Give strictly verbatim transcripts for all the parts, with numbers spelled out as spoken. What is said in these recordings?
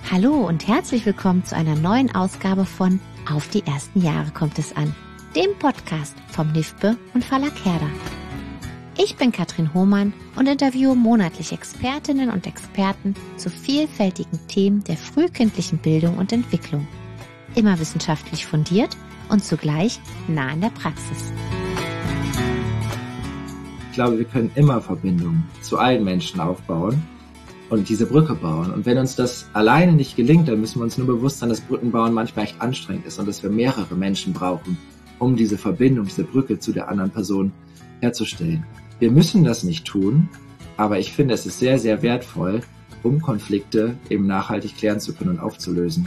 Hallo und herzlich willkommen zu einer neuen Ausgabe von Auf die ersten Jahre kommt es an, dem Podcast vom NIFBE und Verlag Herder. Ich bin Katrin Hohmann und interviewe monatlich Expertinnen und Experten zu vielfältigen Themen der frühkindlichen Bildung und Entwicklung. Immer wissenschaftlich fundiert und zugleich nah an der Praxis. Ich glaube, wir können immer Verbindungen zu allen Menschen aufbauen und diese Brücke bauen. Und wenn uns das alleine nicht gelingt, dann müssen wir uns nur bewusst sein, dass Brückenbauen manchmal echt anstrengend ist und dass wir mehrere Menschen brauchen, um diese Verbindung, diese Brücke zu der anderen Person herzustellen. Wir müssen das nicht tun, aber ich finde, es ist sehr, sehr wertvoll, um Konflikte eben nachhaltig klären zu können und aufzulösen.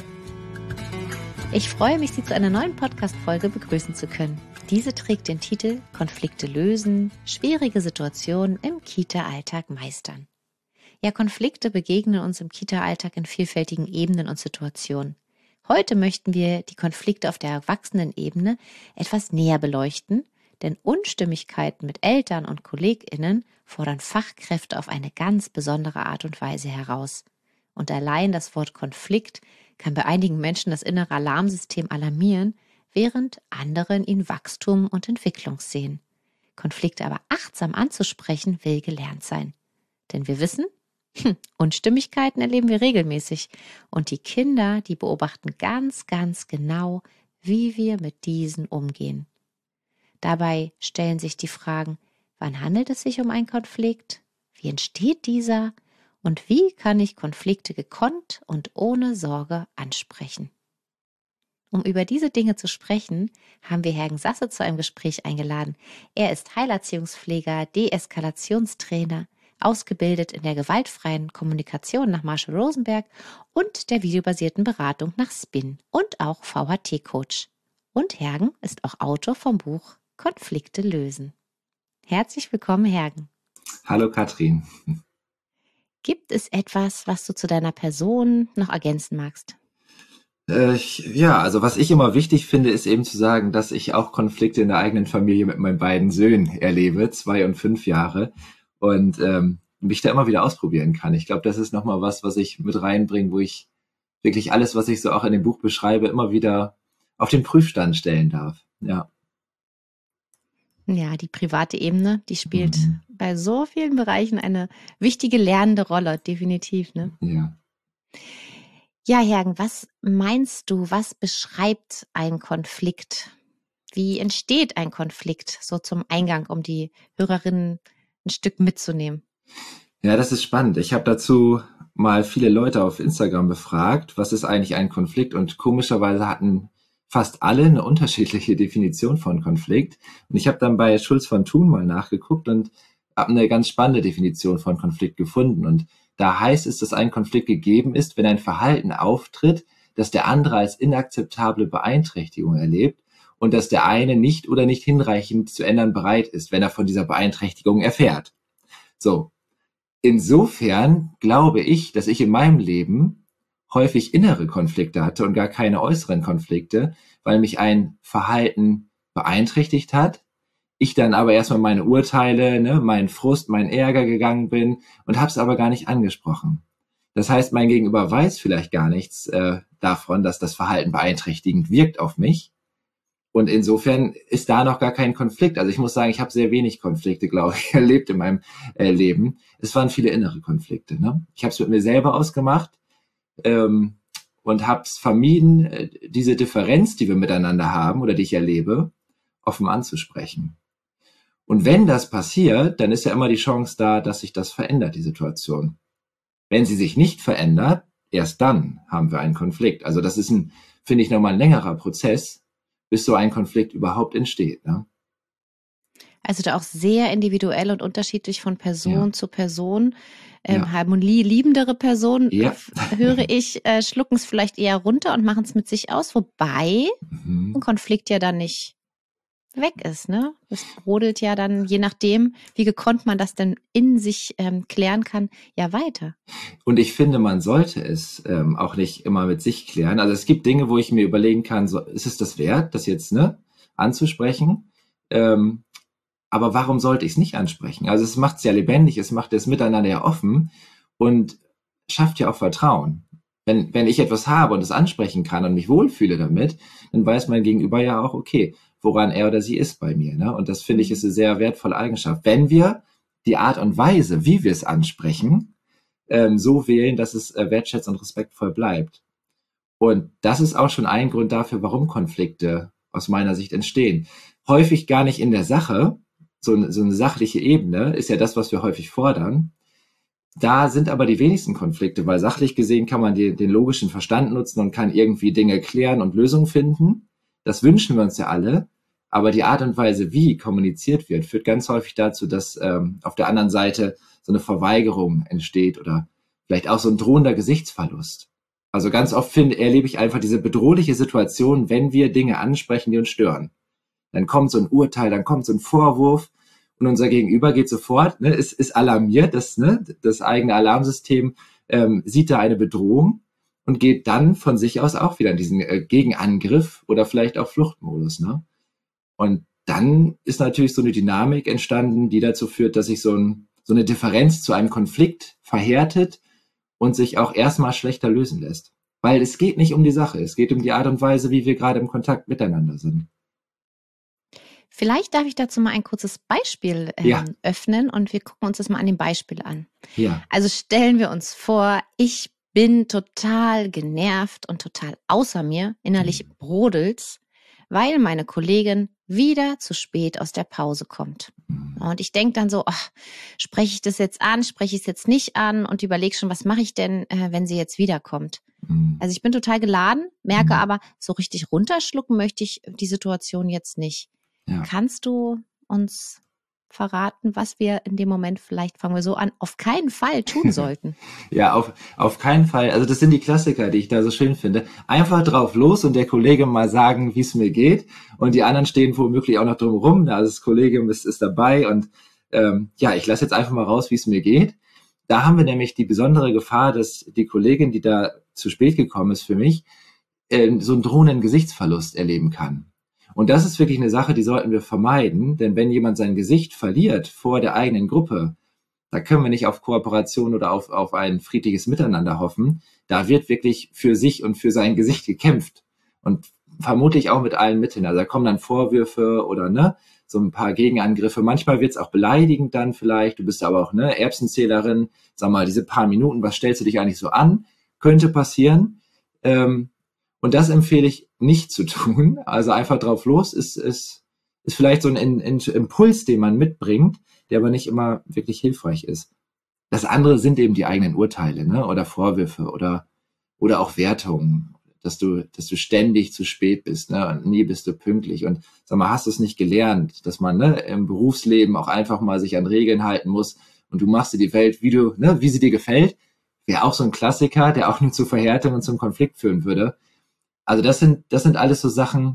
Ich freue mich, Sie zu einer neuen Podcast-Folge begrüßen zu können. Diese trägt den Titel Konflikte lösen, schwierige Situationen im Kita-Alltag meistern. Ja, Konflikte begegnen uns im Kita-Alltag in vielfältigen Ebenen und Situationen. Heute möchten wir die Konflikte auf der Erwachsenenebene etwas näher beleuchten, denn Unstimmigkeiten mit Eltern und KollegInnen fordern Fachkräfte auf eine ganz besondere Art und Weise heraus. Und allein das Wort Konflikt kann bei einigen Menschen das innere Alarmsystem alarmieren, während andere in ihnen Wachstum und Entwicklung sehen. Konflikte aber achtsam anzusprechen, will gelernt sein. Denn wir wissen, hm, Unstimmigkeiten erleben wir regelmäßig. Und die Kinder, die beobachten ganz, ganz genau, wie wir mit diesen umgehen. Dabei stellen sich die Fragen, wann handelt es sich um einen Konflikt? Wie entsteht dieser? Und wie kann ich Konflikte gekonnt und ohne Sorge ansprechen? Um über diese Dinge zu sprechen, haben wir Herrn Sasse zu einem Gespräch eingeladen. Er ist Heilerziehungspfleger, Deeskalationstrainer, ausgebildet in der gewaltfreien Kommunikation nach Marshall Rosenberg und der videobasierten Beratung nach Spin und auch V H T-Coach. Und Hergen ist auch Autor vom Buch Konflikte lösen. Herzlich willkommen, Hergen. Hallo Katrin. Gibt es etwas, was du zu deiner Person noch ergänzen magst? Äh, ich, ja, also was ich immer wichtig finde, ist eben zu sagen, dass ich auch Konflikte in der eigenen Familie mit meinen beiden Söhnen erlebe, zwei und fünf Jahre. Und ähm, mich da immer wieder ausprobieren kann. Ich glaube, das ist nochmal was, was ich mit reinbringe, wo ich wirklich alles, was ich so auch in dem Buch beschreibe, immer wieder auf den Prüfstand stellen darf. Ja. Ja, die private Ebene, die spielt Mhm. bei so vielen Bereichen eine wichtige lernende Rolle, definitiv, ne? Ja. Ja, Hergen, was meinst du, was beschreibt ein Konflikt? Wie entsteht ein Konflikt? So zum Eingang, um die Hörerinnen ein Stück mitzunehmen. Ja, das ist spannend. Ich habe dazu mal viele Leute auf Instagram befragt, was ist eigentlich ein Konflikt? Und komischerweise hatten fast alle eine unterschiedliche Definition von Konflikt. Und ich habe dann bei Schulz von Thun mal nachgeguckt und habe eine ganz spannende Definition von Konflikt gefunden. Und da heißt es, dass ein Konflikt gegeben ist, wenn ein Verhalten auftritt, das der andere als inakzeptable Beeinträchtigung erlebt und dass der eine nicht oder nicht hinreichend zu ändern bereit ist, wenn er von dieser Beeinträchtigung erfährt. So. Insofern glaube ich, dass ich in meinem Leben häufig innere Konflikte hatte und gar keine äußeren Konflikte, weil mich ein Verhalten beeinträchtigt hat. Ich dann aber erstmal meine Urteile, ne, meinen Frust, meinen Ärger gegangen bin und habe es aber gar nicht angesprochen. Das heißt, mein Gegenüber weiß vielleicht gar nichts äh, davon, dass das Verhalten beeinträchtigend wirkt auf mich. Und insofern ist da noch gar kein Konflikt. Also ich muss sagen, ich habe sehr wenig Konflikte, glaube ich, erlebt in meinem äh, Leben. Es waren viele innere Konflikte. Ne? Ich habe es mit mir selber ausgemacht ähm, und habe es vermieden, äh, diese Differenz, die wir miteinander haben oder die ich erlebe, offen anzusprechen. Und wenn das passiert, dann ist ja immer die Chance da, dass sich das verändert, die Situation. Wenn sie sich nicht verändert, erst dann haben wir einen Konflikt. Also das ist ein, finde ich, nochmal ein längerer Prozess, bis so ein Konflikt überhaupt entsteht. Ne? Also da auch sehr individuell und unterschiedlich von Person Ja. zu Person. Ähm, Ja. Harmonie liebendere Personen, Ja. höre ich, äh, schlucken es vielleicht eher runter und machen es mit sich aus, wobei Mhm. ein Konflikt ja dann nicht weg ist, ne? Es brodelt ja dann, je nachdem, wie gekonnt man das denn in sich ähm, klären kann, ja weiter. Und ich finde, man sollte es ähm, auch nicht immer mit sich klären. Also es gibt Dinge, wo ich mir überlegen kann, so, ist es das wert, das jetzt ne, anzusprechen? Ähm, aber warum sollte ich es nicht ansprechen? Also es macht es ja lebendig, es macht das Miteinander ja offen und schafft ja auch Vertrauen. Wenn, wenn ich etwas habe und es ansprechen kann und mich wohlfühle damit, dann weiß mein Gegenüber ja auch, okay, woran er oder sie ist bei mir. Ne? Und das finde ich ist eine sehr wertvolle Eigenschaft. Wenn wir die Art und Weise, wie wir es ansprechen, ähm, so wählen, dass es äh, wertschätzend und respektvoll bleibt. Und das ist auch schon ein Grund dafür, warum Konflikte aus meiner Sicht entstehen. Häufig gar nicht in der Sache, so eine, so eine sachliche Ebene ist ja das, was wir häufig fordern. Da sind aber die wenigsten Konflikte, weil sachlich gesehen kann man die, den logischen Verstand nutzen und kann irgendwie Dinge klären und Lösungen finden. Das wünschen wir uns ja alle. Aber die Art und Weise, wie kommuniziert wird, führt ganz häufig dazu, dass ähm, auf der anderen Seite so eine Verweigerung entsteht oder vielleicht auch so ein drohender Gesichtsverlust. Also ganz oft finde, erlebe ich einfach diese bedrohliche Situation, wenn wir Dinge ansprechen, die uns stören. Dann kommt so ein Urteil, dann kommt so ein Vorwurf und unser Gegenüber geht sofort, ne, ist, ist alarmiert, das, ne, das eigene Alarmsystem ähm, sieht da eine Bedrohung und geht dann von sich aus auch wieder in diesen äh, Gegenangriff oder vielleicht auch Fluchtmodus. Ne? Und dann ist natürlich so eine Dynamik entstanden, die dazu führt, dass sich so, ein, so eine Differenz zu einem Konflikt verhärtet und sich auch erstmal schlechter lösen lässt. Weil es geht nicht um die Sache, es geht um die Art und Weise, wie wir gerade im Kontakt miteinander sind. Vielleicht darf ich dazu mal ein kurzes Beispiel ähm, Ja. öffnen und wir gucken uns das mal an dem Beispiel an. Ja. Also stellen wir uns vor, ich bin total genervt und total außer mir, innerlich Mhm. brodelt's, weil meine Kollegin wieder zu spät aus der Pause kommt. Und ich denke dann so, ach, spreche ich das jetzt an, spreche ich es jetzt nicht an und überlege schon, was mache ich denn, äh, wenn sie jetzt wiederkommt. Mhm. Also ich bin total geladen, merke Mhm. aber, so richtig runterschlucken möchte ich die Situation jetzt nicht. Ja. Kannst du uns verraten, was wir in dem Moment, vielleicht fangen wir so an, auf keinen Fall tun sollten? Ja, auf, auf keinen Fall. Also das sind die Klassiker, die ich da so schön finde. Einfach drauf los und der Kollege mal sagen, wie es mir geht. Und die anderen stehen womöglich auch noch drum rum. Also das Kollegium ist, ist dabei und ähm, ja, ich lasse jetzt einfach mal raus, wie es mir geht. Da haben wir nämlich die besondere Gefahr, dass die Kollegin, die da zu spät gekommen ist für mich, äh, so einen drohenden Gesichtsverlust erleben kann. Und das ist wirklich eine Sache, die sollten wir vermeiden, denn wenn jemand sein Gesicht verliert vor der eigenen Gruppe, da können wir nicht auf Kooperation oder auf, auf ein friedliches Miteinander hoffen. Da wird wirklich für sich und für sein Gesicht gekämpft. Und vermutlich auch mit allen Mitteln. Also da kommen dann Vorwürfe oder ne, so ein paar Gegenangriffe. Manchmal wird es auch beleidigend dann vielleicht. Du bist aber auch ne Erbsenzählerin. Sag mal, diese paar Minuten, was stellst du dich eigentlich so an? Könnte passieren. Ähm, und das empfehle ich nicht zu tun. Also einfach drauf los ist, ist, ist vielleicht so ein, ein, ein Impuls, den man mitbringt, der aber nicht immer wirklich hilfreich ist. Das andere sind eben die eigenen Urteile, ne? Oder Vorwürfe oder, oder auch Wertungen, dass du, dass du ständig zu spät bist, ne? Und nie bist du pünktlich. Und sag mal, hast du es nicht gelernt, dass man ne, im Berufsleben auch einfach mal sich an Regeln halten muss und du machst dir die Welt, wie du, ne, wie sie dir gefällt, wäre auch so ein Klassiker, der auch nur zu Verhärtung und zum Konflikt führen würde. Also das sind, das sind alles so Sachen,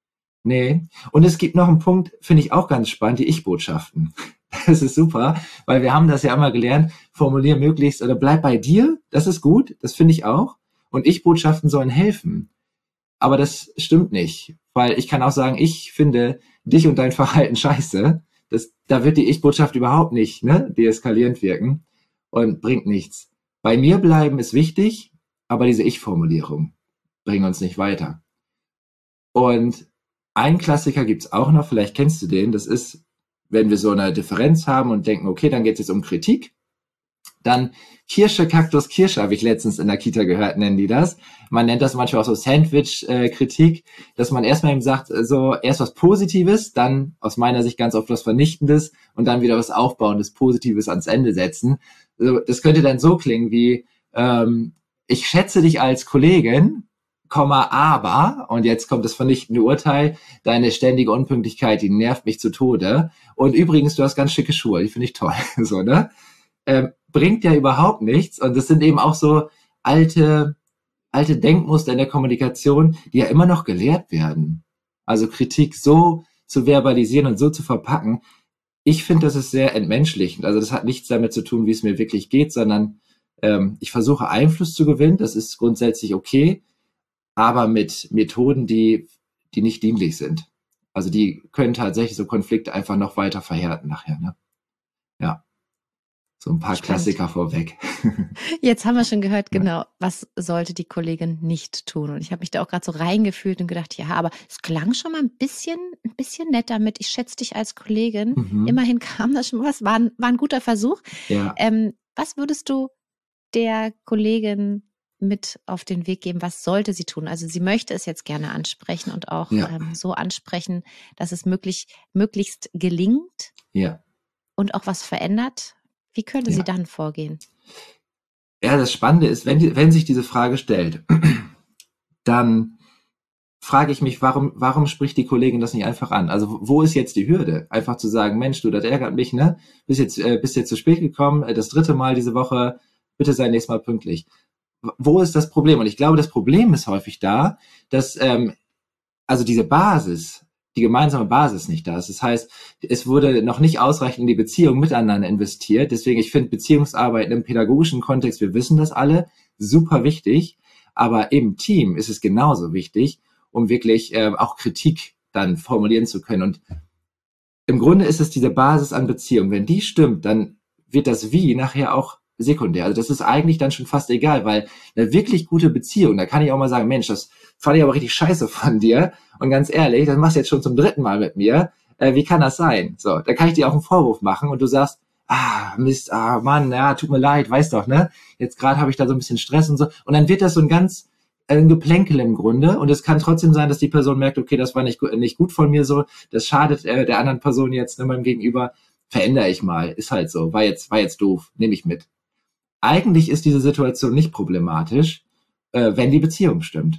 nee. Und es gibt noch einen Punkt, finde ich auch ganz spannend, die Ich-Botschaften. Das ist super, weil wir haben das ja immer gelernt, formulier möglichst oder bleib bei dir, das ist gut, das finde ich auch. Und Ich-Botschaften sollen helfen. Aber das stimmt nicht, weil ich kann auch sagen, ich finde dich und dein Verhalten scheiße. Das, da wird die Ich-Botschaft überhaupt nicht ne, deeskalierend wirken und bringt nichts. Bei mir bleiben ist wichtig, aber diese Ich-Formulierung bringen uns nicht weiter. Und ein Klassiker gibt's auch noch, vielleicht kennst du den, das ist, wenn wir so eine Differenz haben und denken, okay, dann geht es jetzt um Kritik, dann Kirsche, Kaktus, Kirsche habe ich letztens in der Kita gehört, nennen die das. Man nennt das manchmal auch so Sandwich-Kritik, dass man erstmal eben sagt, so erst was Positives, dann aus meiner Sicht ganz oft was Vernichtendes und dann wieder was Aufbauendes, Positives ans Ende setzen. Also das könnte dann so klingen wie, ähm, ich schätze dich als Kollegin, Komma, aber, und jetzt kommt das vernichtende Urteil, deine ständige Unpünktlichkeit, die nervt mich zu Tode. Und übrigens, du hast ganz schicke Schuhe, die finde ich toll. So, ne? Ähm, bringt ja überhaupt nichts. Und das sind eben auch so alte, alte Denkmuster in der Kommunikation, die ja immer noch gelehrt werden. Also Kritik so zu verbalisieren und so zu verpacken. Ich finde, das ist sehr entmenschlichend. Also das hat nichts damit zu tun, wie es mir wirklich geht, sondern ähm, ich versuche Einfluss zu gewinnen. Das ist grundsätzlich okay, aber mit Methoden, die, die nicht dienlich sind. Also die können tatsächlich so Konflikte einfach noch weiter verhärten nachher. Ne? Ja. So ein paar Spannend. Klassiker vorweg. Jetzt haben wir schon gehört, genau, was sollte die Kollegin nicht tun? Und ich habe mich da auch gerade so reingefühlt und gedacht, ja, aber es klang schon mal ein bisschen, ein bisschen netter mit, ich schätze dich als Kollegin. Mhm. Immerhin kam das schon was, war ein, war ein guter Versuch. Ja. Ähm, was würdest du der Kollegin mit auf den Weg geben? Was sollte sie tun? Also sie möchte es jetzt gerne ansprechen und auch ja. ähm, so ansprechen, dass es möglich, möglichst gelingt ja. und auch was verändert. Wie könnte ja. sie dann vorgehen? Ja, das Spannende ist, wenn, die, wenn sich diese Frage stellt, dann frage ich mich, warum, warum spricht die Kollegin das nicht einfach an? Also wo ist jetzt die Hürde? Einfach zu sagen, Mensch, du, das ärgert mich, ne? Bist jetzt, äh, bist jetzt zu spät gekommen, äh, das dritte Mal diese Woche, bitte sei nächstes Mal pünktlich. Wo ist das Problem? Und ich glaube, das Problem ist häufig da, dass ähm, also diese Basis, die gemeinsame Basis nicht da ist. Das heißt, es wurde noch nicht ausreichend in die Beziehung miteinander investiert. Deswegen, ich finde Beziehungsarbeit im pädagogischen Kontext, wir wissen das alle, super wichtig. Aber im Team ist es genauso wichtig, um wirklich äh, auch Kritik dann formulieren zu können. Und im Grunde ist es diese Basis an Beziehung. Wenn die stimmt, dann wird das Wie nachher auch sekundär. Also das ist eigentlich dann schon fast egal, weil eine wirklich gute Beziehung, da kann ich auch mal sagen, Mensch, das fand ich aber richtig scheiße von dir. Und ganz ehrlich, das machst du jetzt schon zum dritten Mal mit mir. Äh, wie kann das sein? So, da kann ich dir auch einen Vorwurf machen und du sagst, ah, Mist, ah, Mann, ja, tut mir leid, weißt doch, ne? Jetzt gerade habe ich da so ein bisschen Stress und so. Und dann wird das so ein ganz äh, ein Geplänkel im Grunde. Und es kann trotzdem sein, dass die Person merkt, okay, das war nicht, nicht gut von mir so, das schadet äh, der anderen Person jetzt, ne, meinem Gegenüber. Verändere ich mal, ist halt so, war jetzt, war jetzt doof, nehme ich mit. Eigentlich ist diese Situation nicht problematisch, äh, wenn die Beziehung stimmt.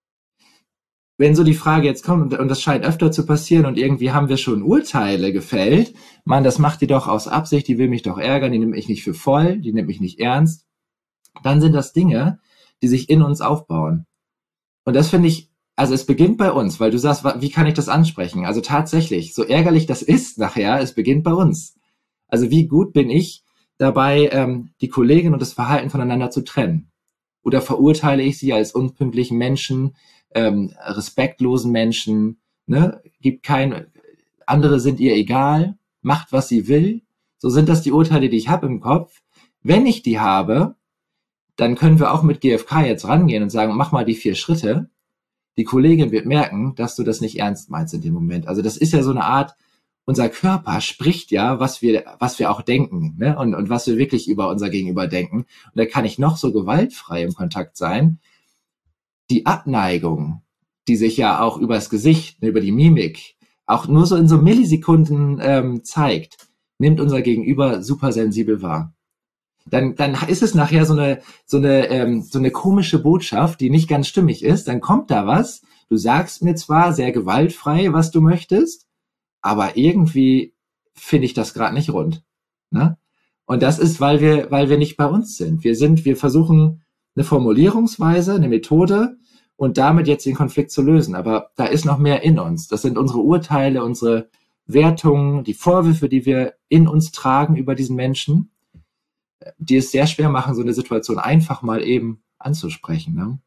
Wenn so die Frage jetzt kommt, und, und das scheint öfter zu passieren und irgendwie haben wir schon Urteile gefällt, Mann, das macht die doch aus Absicht, die will mich doch ärgern, die nimmt mich nicht für voll, die nimmt mich nicht ernst, dann sind das Dinge, die sich in uns aufbauen. Und das finde ich, also es beginnt bei uns, weil du sagst, wie kann ich das ansprechen? Also tatsächlich, so ärgerlich das ist nachher, es beginnt bei uns. Also wie gut bin ich dabei, ähm, die Kollegin und das Verhalten voneinander zu trennen? Oder verurteile ich sie als unpünktlichen Menschen, ähm, respektlosen Menschen, ne? Gibt kein, andere sind ihr egal, macht, was sie will. So sind das die Urteile, die ich habe im Kopf. Wenn ich die habe, dann können wir auch mit G F K jetzt rangehen und sagen, mach mal die vier Schritte. Die Kollegin wird merken, dass du das nicht ernst meinst in dem Moment. Also das ist ja so eine Art, unser Körper spricht ja, was wir, was wir auch denken, ne? Und, und was wir wirklich über unser Gegenüber denken. Und da kann ich noch so gewaltfrei im Kontakt sein. Die Abneigung, die sich ja auch übers Gesicht, über die Mimik, auch nur so in so Millisekunden ähm, zeigt, nimmt unser Gegenüber super sensibel wahr. Dann, dann ist es nachher so eine, so eine, ähm, so eine komische Botschaft, die nicht ganz stimmig ist. Dann kommt da was. Du sagst mir zwar sehr gewaltfrei, was du möchtest, aber irgendwie finde ich das gerade nicht rund. Ne? Und das ist, weil wir, weil wir nicht bei uns sind. Wir sind, wir versuchen eine Formulierungsweise, eine Methode und damit jetzt den Konflikt zu lösen. Aber da ist noch mehr in uns. Das sind unsere Urteile, unsere Wertungen, die Vorwürfe, die wir in uns tragen über diesen Menschen, die es sehr schwer machen, so eine Situation einfach mal eben anzusprechen. Ne?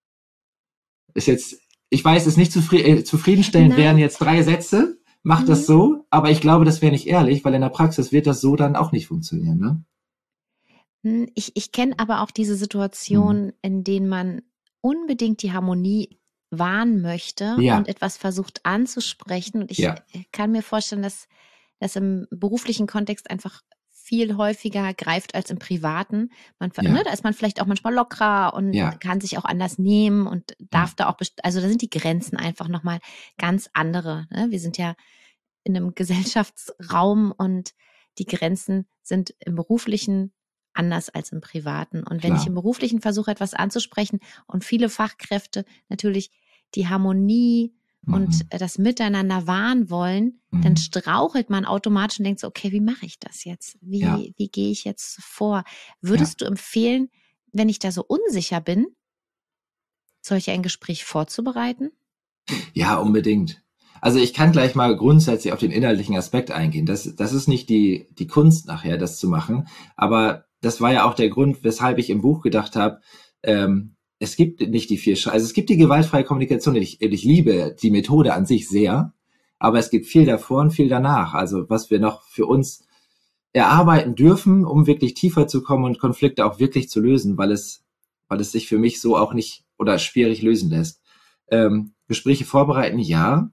Ist jetzt, ich weiß, es ist nicht zufrieden, äh, zufriedenstellend wären jetzt drei Sätze, macht mhm. das so, aber ich glaube, das wäre nicht ehrlich, weil in der Praxis wird das so dann auch nicht funktionieren. Ne? Ich, ich kenne aber auch diese Situation, mhm. in denen man unbedingt die Harmonie wahren möchte ja. und etwas versucht anzusprechen. Und ich ja. kann mir vorstellen, dass das im beruflichen Kontext einfach viel häufiger greift als im Privaten. Man, ja. ne, da ist man vielleicht auch manchmal lockerer und ja. kann sich auch anders nehmen und darf ja. da auch, also da sind die Grenzen einfach nochmal ganz andere. Ne? Wir sind ja in einem Gesellschaftsraum und die Grenzen sind im Beruflichen anders als im Privaten. Und wenn Klar. ich im Beruflichen versuche, etwas anzusprechen und viele Fachkräfte natürlich die Harmonie mhm. und das Miteinander wahren wollen, mhm. dann strauchelt man automatisch und denkt so, okay, wie mache ich das jetzt? Wie, ja. wie gehe ich jetzt vor? Würdest ja. du empfehlen, wenn ich da so unsicher bin, solch ein Gespräch vorzubereiten? Ja, unbedingt. Also ich kann gleich mal grundsätzlich auf den inhaltlichen Aspekt eingehen. Das, das ist nicht die, die Kunst nachher, das zu machen. Aber das war ja auch der Grund, weshalb ich im Buch gedacht habe, ähm, es gibt nicht die vier Schritte. Also es gibt die gewaltfreie Kommunikation. Ich, ich liebe die Methode an sich sehr, aber es gibt viel davor und viel danach. Also was wir noch für uns erarbeiten dürfen, um wirklich tiefer zu kommen und Konflikte auch wirklich zu lösen, weil es, weil es sich für mich so auch nicht oder schwierig lösen lässt. Ähm, Gespräche vorbereiten, ja.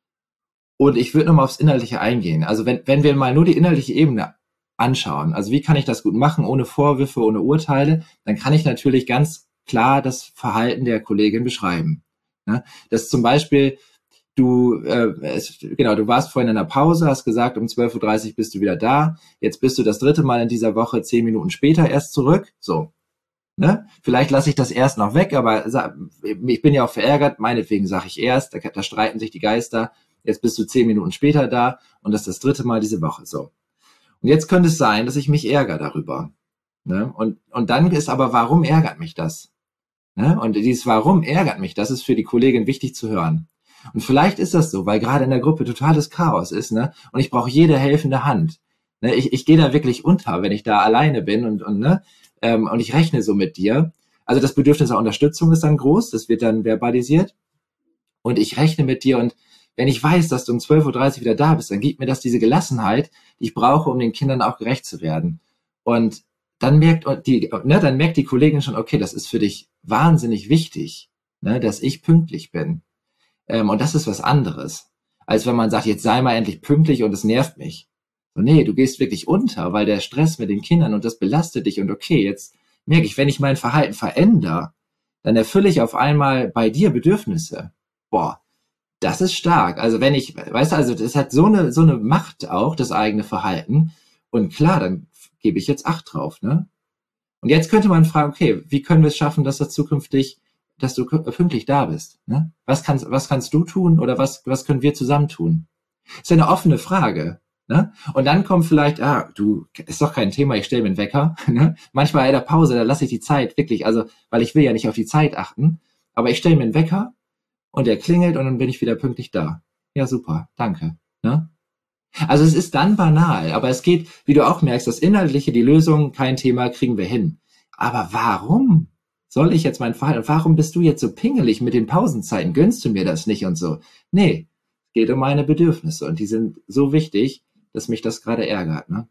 Und ich würde nochmal aufs Inhaltliche eingehen. Also wenn, wenn wir mal nur die inhaltliche Ebene anschauen, also wie kann ich das gut machen, ohne Vorwürfe, ohne Urteile, dann kann ich natürlich ganz klar das Verhalten der Kollegin beschreiben. Ja, dass zum Beispiel du, äh, es, genau, du warst vorhin in einer Pause, hast gesagt, um zwölf Uhr dreißig bist du wieder da, jetzt bist du das dritte Mal in dieser Woche zehn Minuten später erst zurück, so. Ne? Vielleicht lasse ich das erst noch weg, aber ich bin ja auch verärgert, meinetwegen sage ich erst, da, da streiten sich die Geister, jetzt bist du zehn Minuten später da und das ist das dritte Mal diese Woche, so. Und jetzt könnte es sein, dass ich mich ärgere darüber. Ne? Und, und dann ist aber, warum ärgert mich das? Ne? Und dieses Warum ärgert mich, das ist für die Kollegin wichtig zu hören. Und vielleicht ist das so, weil gerade in der Gruppe totales Chaos ist, ne? Und ich brauche jede helfende Hand. Ne? Ich, ich gehe da wirklich unter, wenn ich da alleine bin und, und, ne? Ähm, und ich rechne so mit dir. Also das Bedürfnis der Unterstützung ist dann groß, das wird dann verbalisiert. Und ich rechne mit dir und wenn ich weiß, dass du um zwölf Uhr dreißig wieder da bist, dann gibt mir das diese Gelassenheit, die ich brauche, um den Kindern auch gerecht zu werden. Und dann merkt die, ne, dann merkt die Kollegin schon, okay, das ist für dich wahnsinnig wichtig, ne, dass ich pünktlich bin. Ähm, und das ist was anderes, als wenn man sagt, jetzt sei mal endlich pünktlich und es nervt mich. So, nee, du gehst wirklich unter, weil der Stress mit den Kindern und das belastet dich und okay, jetzt merke ich, wenn ich mein Verhalten verändere, dann erfülle ich auf einmal bei dir Bedürfnisse. Boah, das ist stark. Also wenn ich, weißt du, also das hat so eine, so eine Macht auch, das eigene Verhalten. Und klar, dann gebe ich jetzt Acht drauf, ne? Und jetzt könnte man fragen, okay, wie können wir es schaffen, dass das zukünftig, dass du pünktlich da bist, ne? Was kannst, was kannst du tun oder was, was können wir zusammen tun? Das ist ja eine offene Frage, ne? Und dann kommt vielleicht, ah, du, ist doch kein Thema, ich stelle mir einen Wecker, ne? Manchmal in der Pause, da lasse ich die Zeit wirklich, also, weil ich will ja nicht auf die Zeit achten, aber ich stelle mir einen Wecker und er klingelt und dann bin ich wieder pünktlich da. Ja, super, danke. Ne? Also es ist dann banal, aber es geht, wie du auch merkst, das Inhaltliche, die Lösung, kein Thema, kriegen wir hin. Aber warum soll ich jetzt mein Verhalten, warum bist du jetzt so pingelig mit den Pausenzeiten? Gönnst du mir das nicht und so? Nee, es geht um meine Bedürfnisse und die sind so wichtig, dass mich das gerade ärgert. Ne?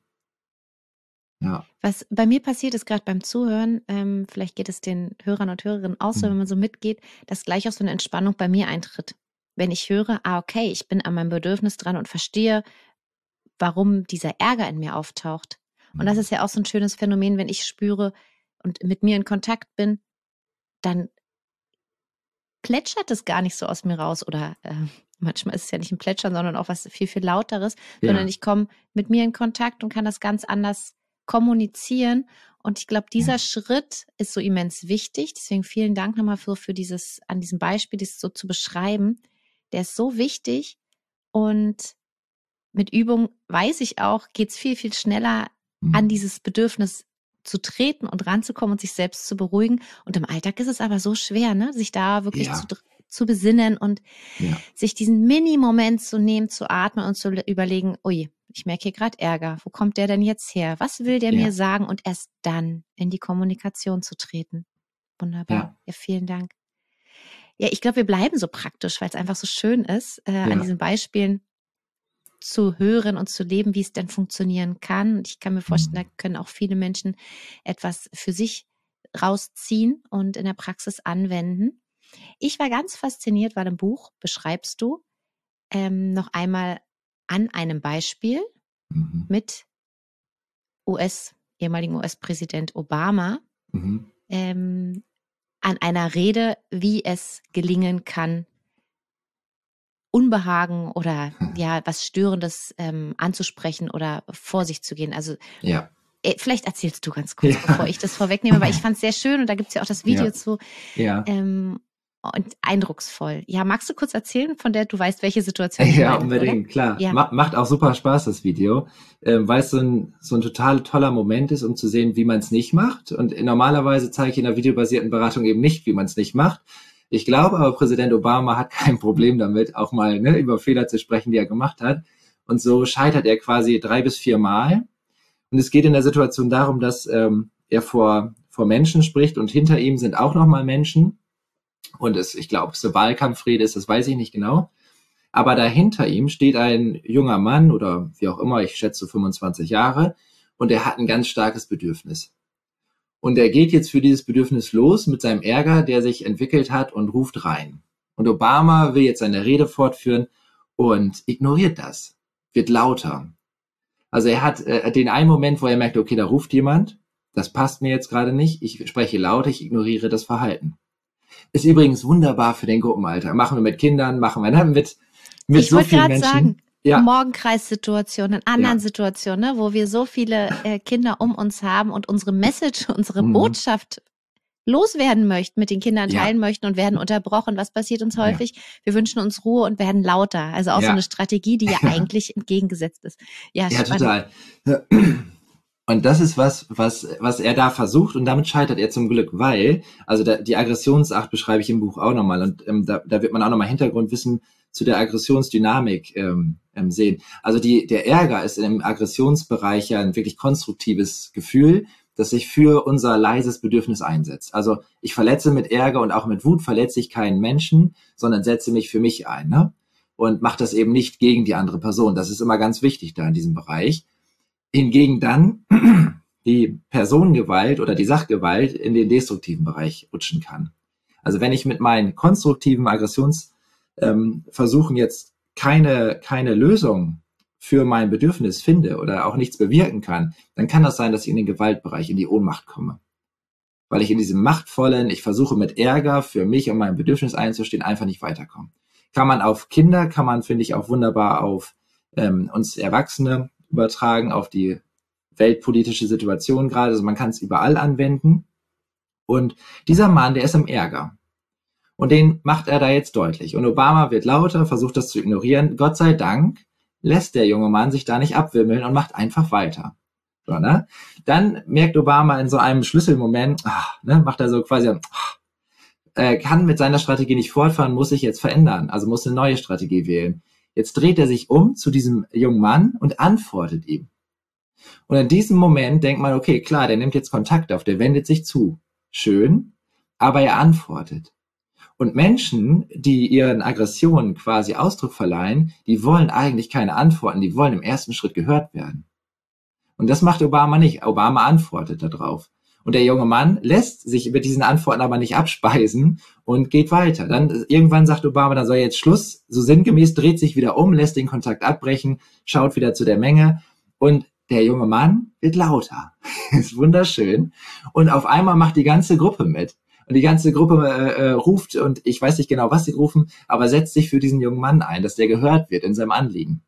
Ja. Was bei mir passiert ist, gerade beim Zuhören, ähm, vielleicht geht es den Hörern und Hörerinnen auch so, Mhm. wenn man so mitgeht, dass gleich auch so eine Entspannung bei mir eintritt. Wenn ich höre, ah, okay, ich bin an meinem Bedürfnis dran und verstehe, warum dieser Ärger in mir auftaucht. Und das ist ja auch so ein schönes Phänomen, wenn ich spüre und mit mir in Kontakt bin, dann plätschert es gar nicht so aus mir raus oder äh, manchmal ist es ja nicht ein Plätschern, sondern auch was viel, viel Lauteres, Ja. sondern ich komme mit mir in Kontakt und kann das ganz anders kommunizieren. Und ich glaube, dieser Ja. Schritt ist so immens wichtig. Deswegen vielen Dank nochmal für, für dieses, an diesem Beispiel, das so zu beschreiben. Der ist so wichtig. Und mit Übung, weiß ich auch, geht es viel, viel schneller, Mhm. an dieses Bedürfnis zu treten und ranzukommen und sich selbst zu beruhigen. Und im Alltag ist es aber so schwer, ne, sich da wirklich Ja. zu, zu besinnen und Ja. sich diesen Mini-Moment zu nehmen, zu atmen und zu überlegen, ui, ich merke hier gerade Ärger. Wo kommt der denn jetzt her? Was will der Ja. mir sagen? Und erst dann in die Kommunikation zu treten. Wunderbar. Ja. Ja, vielen Dank. Ja, ich glaube, wir bleiben so praktisch, weil es einfach so schön ist, äh, Ja. an diesen Beispielen zu hören und zu leben, wie es denn funktionieren kann. Und ich kann mir vorstellen, Mhm. da können auch viele Menschen etwas für sich rausziehen und in der Praxis anwenden. Ich war ganz fasziniert, weil im Buch beschreibst du ähm, noch einmal an einem Beispiel Mhm. mit U S, ehemaligen U S-Präsident Obama, Mhm. ähm, an einer Rede, wie es gelingen kann, Unbehagen oder ja was Störendes ähm, anzusprechen oder vor sich zu gehen. Also Ja. äh, vielleicht erzählst du ganz kurz, Ja. bevor ich das vorwegnehme, weil ich fand es sehr schön und da gibt es ja auch das Video Ja. zu. Ja. Ähm, und eindrucksvoll. Ja, magst du kurz erzählen, von der du weißt, welche Situation ich Ja, meine, unbedingt, oder? klar. Ja. Ma macht auch super Spaß, das Video, äh, weil es so ein, so ein total toller Moment ist, um zu sehen, wie man es nicht macht. Und normalerweise zeige ich in der videobasierten Beratung eben nicht, wie man es nicht macht. Ich glaube aber, Präsident Obama hat kein Problem damit, auch mal ne, über Fehler zu sprechen, die er gemacht hat. Und so scheitert er quasi drei bis vier Mal. Und es geht in der Situation darum, dass ähm, er vor, vor Menschen spricht und hinter ihm sind auch nochmal Menschen. Und es, ich glaube, es eine Wahlkampfrede ist, das weiß ich nicht genau. Aber dahinter ihm steht ein junger Mann oder wie auch immer, ich schätze fünfundzwanzig Jahre. und er hat ein ganz starkes Bedürfnis. Und er geht jetzt für dieses Bedürfnis los mit seinem Ärger, der sich entwickelt hat, und ruft rein. Und Obama will jetzt seine Rede fortführen und ignoriert das, wird lauter. Also er hat äh, den einen Moment, wo er merkt, okay, da ruft jemand, das passt mir jetzt gerade nicht, ich spreche laut, ich ignoriere das Verhalten. Ist übrigens wunderbar für den Gruppenalltag. Machen wir mit Kindern, machen wir ne, mit, mit so vielen Menschen. Ich wollte gerade sagen, ja. Morgenkreissituationen, in anderen ja. Situationen, ne, wo wir so viele äh, Kinder um uns haben und unsere Message, unsere mhm. Botschaft loswerden möchten, mit den Kindern teilen ja. möchten und werden unterbrochen. Was passiert uns häufig? Ja. Wir wünschen uns Ruhe und werden lauter. Also auch ja. so eine Strategie, die ja, ja eigentlich entgegengesetzt ist. Ja, ja total. Und das ist was, was, was er da versucht, und damit scheitert er zum Glück, weil, also da, die Aggressionsacht beschreibe ich im Buch auch nochmal, und ähm, da, da wird man auch nochmal Hintergrundwissen zu der Aggressionsdynamik ähm, ähm, sehen. Also die, der Ärger ist im Aggressionsbereich ja ein wirklich konstruktives Gefühl, das sich für unser leises Bedürfnis einsetzt. Also ich verletze mit Ärger und auch mit Wut verletze ich keinen Menschen, sondern setze mich für mich ein, ne? Und mache das eben nicht gegen die andere Person. Das ist immer ganz wichtig da in diesem Bereich. Hingegen dann die Personengewalt oder die Sachgewalt in den destruktiven Bereich rutschen kann. Also wenn ich mit meinen konstruktiven Aggressionsversuchen ähm, jetzt keine, keine Lösung für mein Bedürfnis finde oder auch nichts bewirken kann, dann kann das sein, dass ich in den Gewaltbereich, in die Ohnmacht komme. Weil ich in diesem machtvollen, ich versuche mit Ärger für mich und mein Bedürfnis einzustehen, einfach nicht weiterkomme. Kann man auf Kinder, kann man, finde ich, auch wunderbar auf ähm, uns Erwachsene übertragen, auf die weltpolitische Situation gerade. Also man kann es überall anwenden. Und dieser Mann, der ist im Ärger. Und den macht er da jetzt deutlich. Und Obama wird lauter, versucht das zu ignorieren. Gott sei Dank lässt der junge Mann sich da nicht abwimmeln und macht einfach weiter. So, ne? Dann merkt Obama in so einem Schlüsselmoment, ach, ne, macht er so quasi, ach, äh, kann mit seiner Strategie nicht fortfahren, muss sich jetzt verändern, also muss eine neue Strategie wählen. Jetzt dreht er sich um zu diesem jungen Mann und antwortet ihm. Und in diesem Moment denkt man, okay, klar, der nimmt jetzt Kontakt auf, der wendet sich zu. Schön, aber er antwortet. Und Menschen, die ihren Aggressionen quasi Ausdruck verleihen, die wollen eigentlich keine Antworten, die wollen im ersten Schritt gehört werden. Und das macht Obama nicht. Obama antwortet darauf. Und der junge Mann lässt sich mit diesen Antworten aber nicht abspeisen und geht weiter. Dann irgendwann sagt Obama, dann soll jetzt Schluss, so sinngemäß, dreht sich wieder um, lässt den Kontakt abbrechen, schaut wieder zu der Menge, und der junge Mann wird lauter. Ist wunderschön. Und auf einmal macht die ganze Gruppe mit. Und die ganze Gruppe äh, ruft, und ich weiß nicht genau, was sie rufen, aber setzt sich für diesen jungen Mann ein, dass der gehört wird in seinem Anliegen.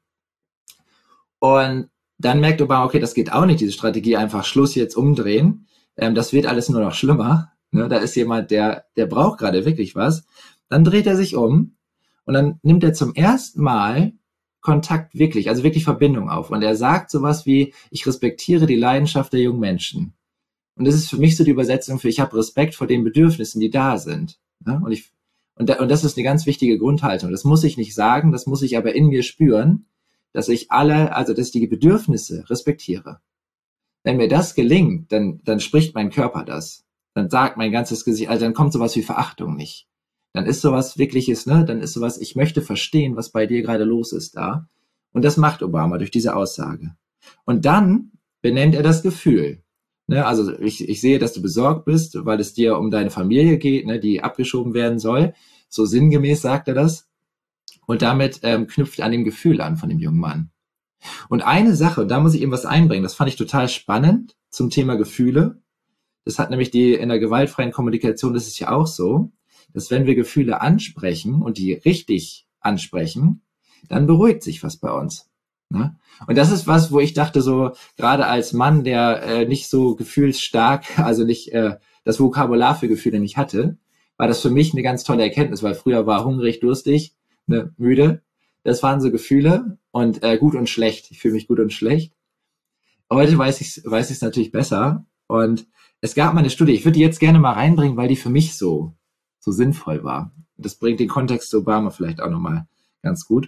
Und dann merkt Obama, okay, das geht auch nicht, diese Strategie, einfach Schluss, jetzt umdrehen. Ähm, das wird alles nur noch schlimmer. Ne? Da ist jemand, der, der braucht gerade wirklich was. Dann dreht er sich um und dann nimmt er zum ersten Mal Kontakt wirklich, also wirklich Verbindung auf. Und er sagt sowas wie, ich respektiere die Leidenschaft der jungen Menschen. Und das ist für mich so die Übersetzung für, ich habe Respekt vor den Bedürfnissen, die da sind. Ne? Und, ich, und, da, und das ist eine ganz wichtige Grundhaltung. Das muss ich nicht sagen, das muss ich aber in mir spüren, dass ich alle, also dass ich die Bedürfnisse respektiere. Wenn mir das gelingt, dann, dann spricht mein Körper das. Dann sagt mein ganzes Gesicht, also dann kommt sowas wie Verachtung nicht. Dann ist sowas wirkliches, ne? Dann ist sowas, ich möchte verstehen, was bei dir gerade los ist da. Und das macht Obama durch diese Aussage. Und dann benennt er das Gefühl. Ne? Also ich, ich sehe, dass du besorgt bist, weil es dir um deine Familie geht, ne? Die abgeschoben werden soll. So sinngemäß sagt er das. Und damit ähm, knüpft er an dem Gefühl an von dem jungen Mann. Und eine Sache, da muss ich eben was einbringen, das fand ich total spannend zum Thema Gefühle. Das hat nämlich die, in der gewaltfreien Kommunikation ist es ja auch so, dass wenn wir Gefühle ansprechen und die richtig ansprechen, dann beruhigt sich was bei uns. Ne? Und das ist was, wo ich dachte so, gerade als Mann, der äh, nicht so gefühlsstark, also nicht äh, das Vokabular für Gefühle nicht hatte, war das für mich eine ganz tolle Erkenntnis, weil früher war hungrig, durstig, ne, müde. Das waren so Gefühle und äh, gut und schlecht. Ich fühle mich gut und schlecht. Heute weiß ich es weiß ich's natürlich besser. Und es gab mal eine Studie, ich würde die jetzt gerne mal reinbringen, weil die für mich so, so sinnvoll war. Das bringt den Kontext zu Obama vielleicht auch nochmal ganz gut.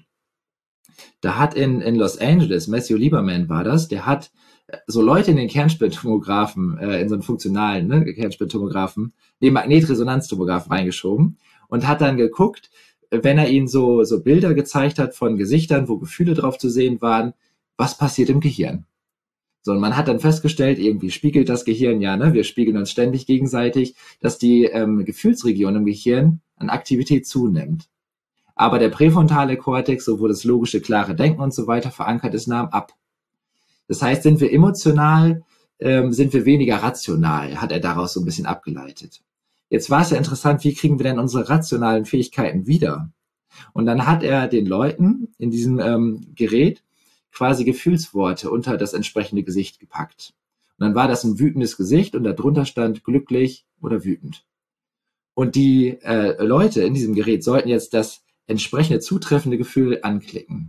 Da hat in, in Los Angeles, Matthew Lieberman war das, der hat so Leute in den Kernspintomographen, äh, in so einen funktionalen ne, Kernspintomographen, den Magnetresonanztomographen reingeschoben und hat dann geguckt, wenn er ihnen so, so Bilder gezeigt hat von Gesichtern, wo Gefühle drauf zu sehen waren, was passiert im Gehirn? So, und man hat dann festgestellt, irgendwie spiegelt das Gehirn ja, ne, wir spiegeln uns ständig gegenseitig, dass die ähm, Gefühlsregion im Gehirn an Aktivität zunimmt. Aber der präfrontale Kortex, so wo das logische, klare Denken und so weiter verankert ist, nahm ab. Das heißt, sind wir emotional, ähm, sind wir weniger rational, hat er daraus so ein bisschen abgeleitet. Jetzt war es ja interessant, wie kriegen wir denn unsere rationalen Fähigkeiten wieder? Und dann hat er den Leuten in diesem ähm, Gerät quasi Gefühlsworte unter das entsprechende Gesicht gepackt. Und dann war das ein wütendes Gesicht und darunter stand glücklich oder wütend. Und die äh, Leute in diesem Gerät sollten jetzt das entsprechende zutreffende Gefühl anklicken.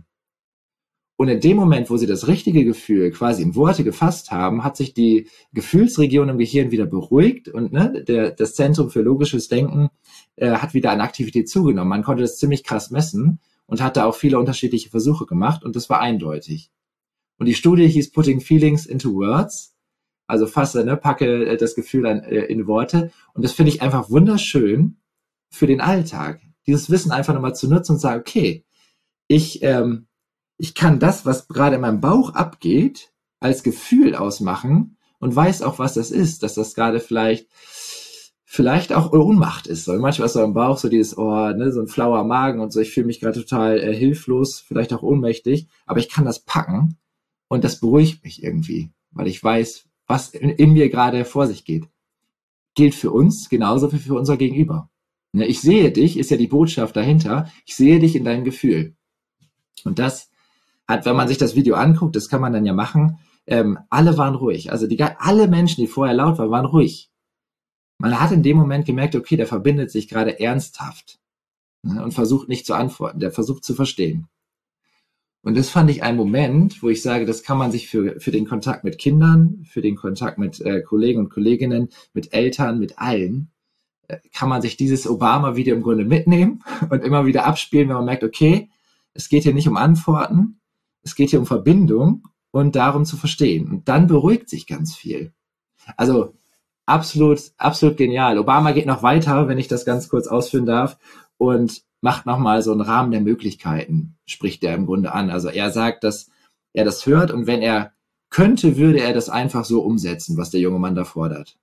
Und in dem Moment, wo sie das richtige Gefühl quasi in Worte gefasst haben, hat sich die Gefühlsregion im Gehirn wieder beruhigt und ne, der, das Zentrum für logisches Denken äh, hat wieder an Aktivität zugenommen. Man konnte das ziemlich krass messen und hat da auch viele unterschiedliche Versuche gemacht und das war eindeutig. Und die Studie hieß Putting Feelings into Words, also fasse, ne, packe das Gefühl an, äh, in Worte. Und das finde ich einfach wunderschön für den Alltag, dieses Wissen einfach nochmal zu nutzen und sagen, okay, ich ähm, ich kann das, was gerade in meinem Bauch abgeht, als Gefühl ausmachen und weiß auch, was das ist, dass das gerade vielleicht vielleicht auch Ohnmacht ist. So, manchmal ist so im Bauch so dieses, oh, ne, so ein flauer Magen und so, ich fühle mich gerade total äh, hilflos, vielleicht auch ohnmächtig, aber ich kann das packen und das beruhigt mich irgendwie, weil ich weiß, was in, in mir gerade vor sich geht. Gilt für uns genauso wie für unser Gegenüber. Ne, ich sehe dich, ist ja die Botschaft dahinter, ich sehe dich in deinem Gefühl. Und das hat, wenn man sich das Video anguckt, das kann man dann ja machen, ähm, alle waren ruhig. Also die, alle Menschen, die vorher laut waren, waren ruhig. Man hat in dem Moment gemerkt, okay, der verbindet sich gerade ernsthaft, ne, und versucht nicht zu antworten, der versucht zu verstehen. Und das fand ich ein Moment, wo ich sage, das kann man sich für, für den Kontakt mit Kindern, für den Kontakt mit äh, Kollegen und Kolleginnen, mit Eltern, mit allen, äh, kann man sich dieses Obama-Video im Grunde mitnehmen und immer wieder abspielen, wenn man merkt, okay, es geht hier nicht um Antworten, es geht hier um Verbindung und darum zu verstehen. Und dann beruhigt sich ganz viel. Also absolut, absolut genial. Obama geht noch weiter, wenn ich das ganz kurz ausführen darf, und macht nochmal so einen Rahmen der Möglichkeiten, spricht er im Grunde an. Also er sagt, dass er das hört und wenn er könnte, würde er das einfach so umsetzen, was der junge Mann da fordert.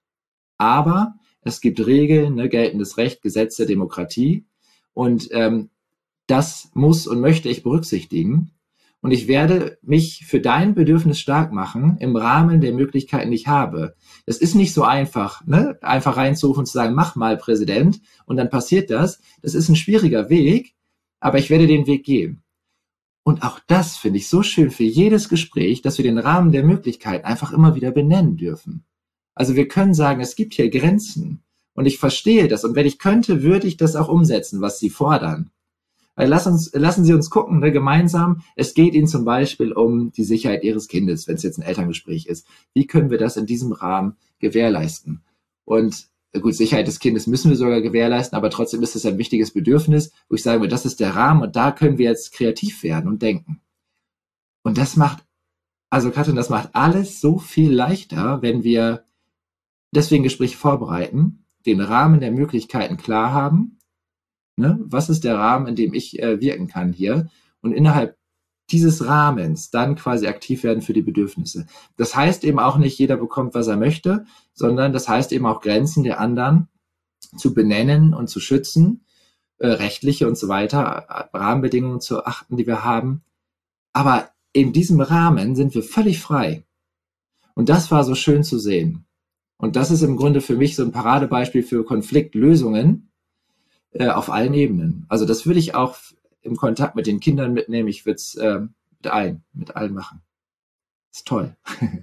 Aber es gibt Regeln, ne, geltendes Recht, Gesetze, Demokratie und ähm, das muss und möchte ich berücksichtigen. Und ich werde mich für dein Bedürfnis stark machen im Rahmen der Möglichkeiten, die ich habe. Es ist nicht so einfach, ne? Einfach reinzurufen und zu sagen, mach mal, Präsident, und dann passiert das. Das ist ein schwieriger Weg, aber ich werde den Weg gehen. Und auch das finde ich so schön für jedes Gespräch, dass wir den Rahmen der Möglichkeiten einfach immer wieder benennen dürfen. Also wir können sagen, es gibt hier Grenzen und ich verstehe das. Und wenn ich könnte, würde ich das auch umsetzen, was Sie fordern. Lass uns, lassen Sie uns gucken, ne, gemeinsam. Es geht Ihnen zum Beispiel um die Sicherheit Ihres Kindes, wenn es jetzt ein Elterngespräch ist. Wie können wir das in diesem Rahmen gewährleisten? Und gut, Sicherheit des Kindes müssen wir sogar gewährleisten, aber trotzdem ist es ein wichtiges Bedürfnis, wo ich sage, das ist der Rahmen und da können wir jetzt kreativ werden und denken. Und das macht, also Katrin, das macht alles so viel leichter, wenn wir deswegen Gespräche vorbereiten, den Rahmen der Möglichkeiten klar haben. Ne? Was ist der Rahmen, in dem ich äh, wirken kann hier? Und innerhalb dieses Rahmens dann quasi aktiv werden für die Bedürfnisse. Das heißt eben auch nicht, jeder bekommt, was er möchte, sondern das heißt eben auch Grenzen der anderen zu benennen und zu schützen, äh, rechtliche und so weiter, Rahmenbedingungen zu achten, die wir haben. Aber in diesem Rahmen sind wir völlig frei. Und das war so schön zu sehen. Und das ist im Grunde für mich so ein Paradebeispiel für Konfliktlösungen, auf allen Ebenen. Also das würde ich auch im Kontakt mit den Kindern mitnehmen. Ich würde es äh, mit allen, mit allen machen. Ist toll.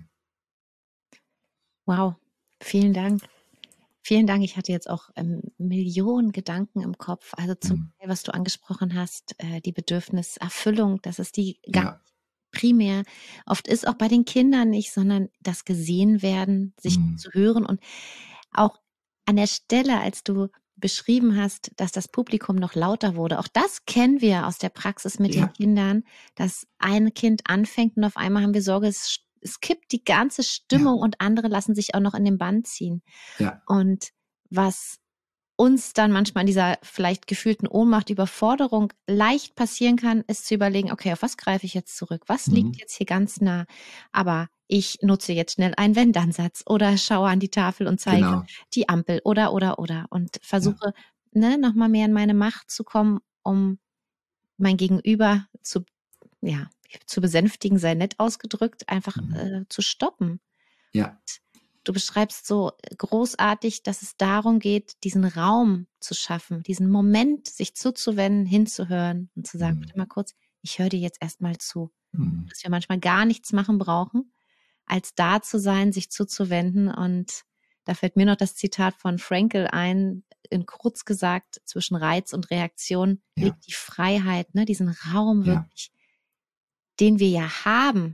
Wow, vielen Dank. Vielen Dank. Ich hatte jetzt auch ähm, Millionen Gedanken im Kopf. Also zum Mhm. Teil, was du angesprochen hast, äh, die Bedürfniserfüllung, dass es die ganz Ja. primär oft ist, auch bei den Kindern nicht, sondern das gesehen werden, sich Mhm. zu hören und auch an der Stelle, als du beschrieben hast, dass das Publikum noch lauter wurde. Auch das kennen wir aus der Praxis mit Ja. den Kindern, dass ein Kind anfängt und auf einmal haben wir Sorge, es, es kippt die ganze Stimmung Ja. und andere lassen sich auch noch in den Bann ziehen. Ja. Und was uns dann manchmal in dieser vielleicht gefühlten Ohnmacht, Überforderung leicht passieren kann, ist zu überlegen, okay, auf was greife ich jetzt zurück? Was Mhm. liegt jetzt hier ganz nah? Aber ich nutze jetzt schnell einen Wenn-Dann-Satz oder schaue an die Tafel und zeige Genau. die Ampel oder, oder, oder und versuche, ja. ne, nochmal mehr in meine Macht zu kommen, um mein Gegenüber zu, ja, zu besänftigen, sei nett ausgedrückt, einfach Mhm. äh, zu stoppen. Ja. Du beschreibst so großartig, dass es darum geht, diesen Raum zu schaffen, diesen Moment, sich zuzuwenden, hinzuhören und zu sagen, Mhm. warte mal kurz, ich höre dir jetzt erstmal zu. Mhm. Dass wir manchmal gar nichts machen brauchen, als da zu sein, sich zuzuwenden. Und da fällt mir noch das Zitat von Frankl ein, in kurz gesagt, zwischen Reiz und Reaktion Ja. liegt die Freiheit, ne, diesen Raum Ja. wirklich, den wir ja haben,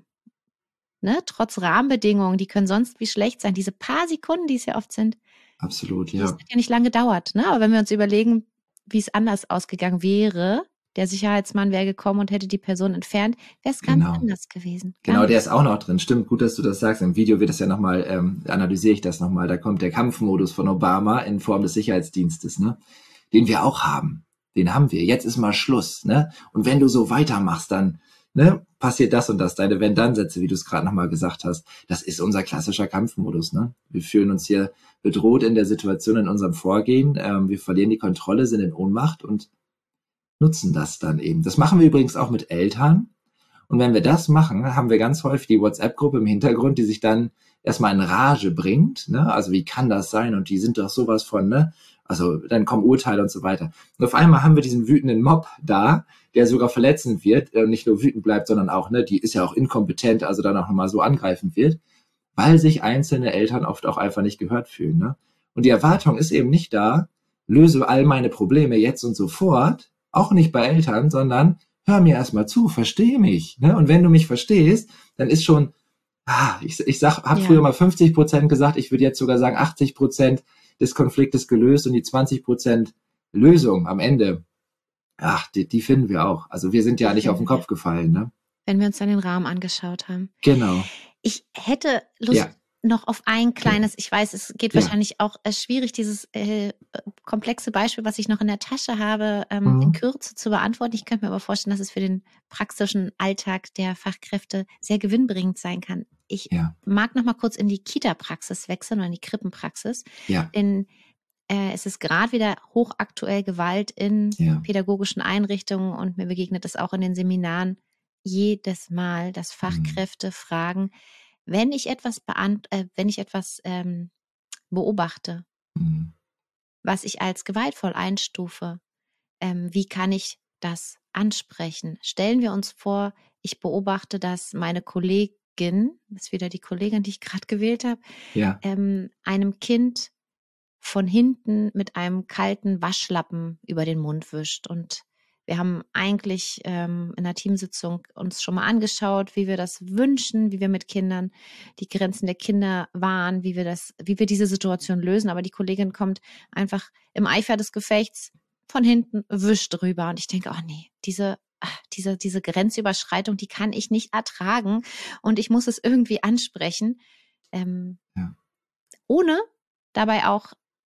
ne, trotz Rahmenbedingungen, die können sonst wie schlecht sein, diese paar Sekunden, die es ja oft sind, Absolut, die, es ja. hat ja nicht lange gedauert, ne, aber wenn wir uns überlegen, wie es anders ausgegangen wäre, der Sicherheitsmann wäre gekommen und hätte die Person entfernt, wäre es ganz Genau. anders gewesen. Genau, Ganz der ist auch noch drin. Stimmt, gut, dass du das sagst. Im Video wird das ja nochmal, ähm, analysiere ich das nochmal. Da kommt der Kampfmodus von Obama in Form des Sicherheitsdienstes, ne? Den wir auch haben. Den haben wir. Jetzt ist mal Schluss, ne? Und wenn du so weitermachst, dann, ne, passiert das und das. Deine Wenn-Dann-Sätze, wie du es gerade nochmal gesagt hast. Das ist unser klassischer Kampfmodus, ne? Wir fühlen uns hier bedroht in der Situation, in unserem Vorgehen. Ähm, wir verlieren die Kontrolle, sind in Ohnmacht und nutzen das dann eben. Das machen wir übrigens auch mit Eltern. Und wenn wir das machen, haben wir ganz häufig die WhatsApp-Gruppe im Hintergrund, die sich dann erstmal in Rage bringt, ne? Also wie kann das sein? Und die sind doch sowas von, ne? Also dann kommen Urteile und so weiter. Und auf einmal haben wir diesen wütenden Mob da, der sogar verletzend wird, äh, nicht nur wütend bleibt, sondern auch, ne, die ist ja auch inkompetent, also dann auch nochmal so angreifend wird, weil sich einzelne Eltern oft auch einfach nicht gehört fühlen, ne? Und die Erwartung ist eben nicht da, löse all meine Probleme jetzt und sofort, auch nicht bei Eltern, sondern hör mir erstmal zu, versteh mich, ne? Und wenn du mich verstehst, dann ist schon, ah, ich, ich sag, hab Ja. früher mal fünfzig Prozent gesagt, ich würde jetzt sogar sagen achtzig Prozent des Konfliktes gelöst und die zwanzig Prozent Lösung am Ende, ach, die, die finden wir auch. Also wir sind ja Die nicht auf den finden wir. Kopf gefallen, ne? Wenn wir uns dann den Rahmen angeschaut haben. Genau. Ich hätte Lust Ja. noch auf ein kleines, ich weiß, es geht Ja. wahrscheinlich auch äh, schwierig, dieses äh, komplexe Beispiel, was ich noch in der Tasche habe, ähm, Mhm. in Kürze zu beantworten. Ich könnte mir aber vorstellen, dass es für den praktischen Alltag der Fachkräfte sehr gewinnbringend sein kann. Ich Ja. mag noch mal kurz in die Kita-Praxis wechseln oder in die Krippenpraxis, Ja. denn äh, es ist gerade wieder hochaktuell Gewalt in Ja. pädagogischen Einrichtungen und mir begegnet es auch in den Seminaren jedes Mal, dass Fachkräfte fragen, wenn ich etwas beant äh, wenn ich etwas ähm, beobachte, Mhm. was ich als gewaltvoll einstufe, ähm, wie kann ich das ansprechen? Stellen wir uns vor, ich beobachte, dass meine Kollegin, das ist wieder die Kollegin, die ich gerade gewählt habe, Ja. ähm, einem Kind von hinten mit einem kalten Waschlappen über den Mund wischt. Und wir haben eigentlich ähm, in einer Teamsitzung uns schon mal angeschaut, wie wir das wünschen, wie wir mit Kindern die Grenzen der Kinder wahren, wie wir das, wie wir diese Situation lösen. Aber die Kollegin kommt einfach im Eifer des Gefechts von hinten, wischt drüber. Und ich denke, oh nee, diese, ach, diese, diese Grenzüberschreitung, die kann ich nicht ertragen. Und ich muss es irgendwie ansprechen, ähm, Ja. ohne dabei auch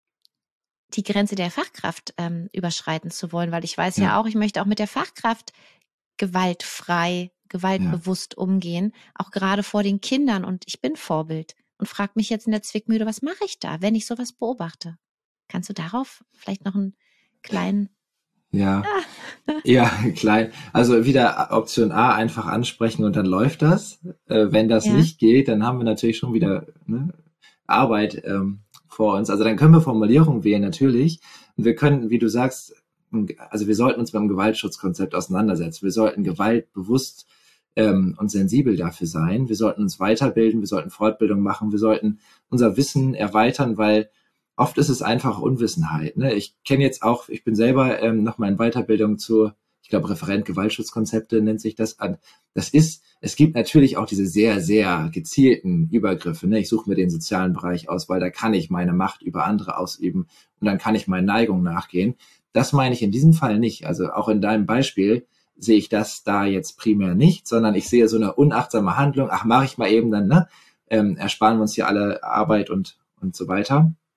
die Grenze der Fachkraft ähm, überschreiten zu wollen, weil ich weiß ja. Ja. auch, ich möchte auch mit der Fachkraft gewaltfrei, gewaltbewusst umgehen, auch gerade vor den Kindern. Und ich bin Vorbild und frage mich jetzt in der Zwickmühle, was mache ich da, wenn ich sowas beobachte? Kannst du darauf vielleicht noch einen kleinen... Ja. Ja, klein. Also wieder Option A, einfach ansprechen und dann läuft das. Äh, wenn das Ja. nicht geht, dann haben wir natürlich schon wieder, ne, Arbeit ähm, vor uns. Also dann können wir Formulierungen wählen, natürlich. Und wir können, wie du sagst, also wir sollten uns mit dem Gewaltschutzkonzept auseinandersetzen. Wir sollten gewaltbewusst ähm, und sensibel dafür sein. Wir sollten uns weiterbilden, wir sollten Fortbildung machen, wir sollten unser Wissen erweitern, weil oft ist es einfach Unwissenheit. Ne? Ich kenne jetzt auch, ich bin selber ähm, noch mal in Weiterbildung zu, ich glaube, Referent Gewaltschutzkonzepte nennt sich das an. Das ist, es gibt natürlich auch diese sehr, sehr gezielten Übergriffe. Ne? Ich suche mir den sozialen Bereich aus, weil da kann ich meine Macht über andere ausüben und dann kann ich meinen Neigungen nachgehen. Das meine ich in diesem Fall nicht. Also auch in deinem Beispiel sehe ich das da jetzt primär nicht, sondern ich sehe so eine unachtsame Handlung. Ach, mache ich mal eben dann, ne? Ähm, ersparen wir uns hier alle Arbeit und, und so weiter.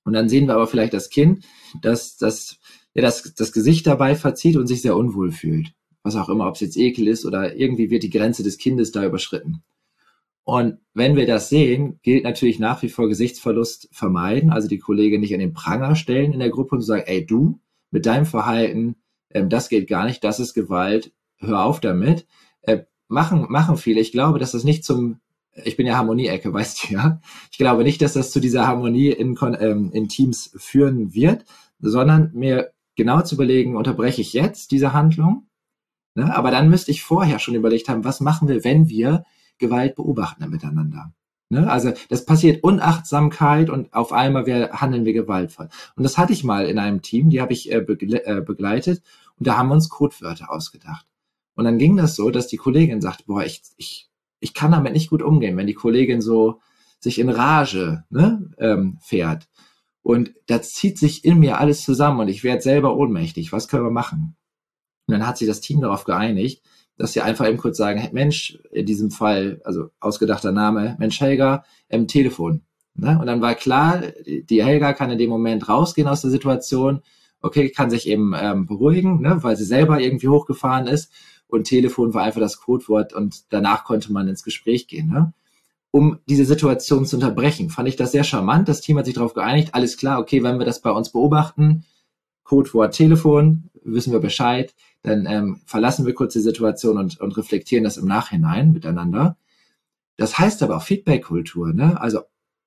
Und dann sehen wir aber vielleicht das Kind, dass das, ja, das, das Gesicht dabei verzieht und sich sehr unwohl fühlt. Was auch immer, ob es jetzt Ekel ist oder irgendwie wird die Grenze des Kindes da überschritten. Und wenn wir das sehen, gilt natürlich nach wie vor Gesichtsverlust vermeiden, also die Kollegin nicht an den Pranger stellen in der Gruppe und sagen, ey du, mit deinem Verhalten, ähm, das geht gar nicht, das ist Gewalt, hör auf damit. Äh, machen, machen viele. Ich glaube, dass das nicht zum, ich bin ja Harmonie-Ecke, weißt du ja. Ich glaube nicht, dass das zu dieser Harmonie in, ähm, in Teams führen wird, sondern mir genau zu überlegen, unterbreche ich jetzt diese Handlung? Ne? Aber dann müsste ich vorher schon überlegt haben, was machen wir, wenn wir Gewalt beobachten miteinander? Ne? Also das passiert Unachtsamkeit und auf einmal wir, handeln wir gewaltvoll. Und das hatte ich mal in einem Team, die habe ich äh, begle- äh, begleitet und da haben wir uns Codewörter ausgedacht. Und dann ging das so, dass die Kollegin sagt, boah, ich, ich, ich kann damit nicht gut umgehen, wenn die Kollegin so sich in Rage ne, ähm, fährt. Und das zieht sich in mir alles zusammen und ich werde selber ohnmächtig. Was können wir machen? Und dann hat sich das Team darauf geeinigt, dass sie einfach eben kurz sagen, hey, Mensch, in diesem Fall, also ausgedachter Name, Mensch Helga, im Telefon. Ne? Und dann war klar, die Helga kann in dem Moment rausgehen aus der Situation, okay, kann sich eben ähm, beruhigen, ne? Weil sie selber irgendwie hochgefahren ist und Telefon war einfach das Codewort und danach konnte man ins Gespräch gehen. Ne? Um diese Situation zu unterbrechen, fand ich das sehr charmant. Das Team hat sich darauf geeinigt, alles klar, okay, wenn wir das bei uns beobachten, Codewort Telefon, wissen wir Bescheid, dann ähm, verlassen wir kurz die Situation und, und reflektieren das im Nachhinein miteinander. Das heißt aber auch Feedback-Kultur, ne? Also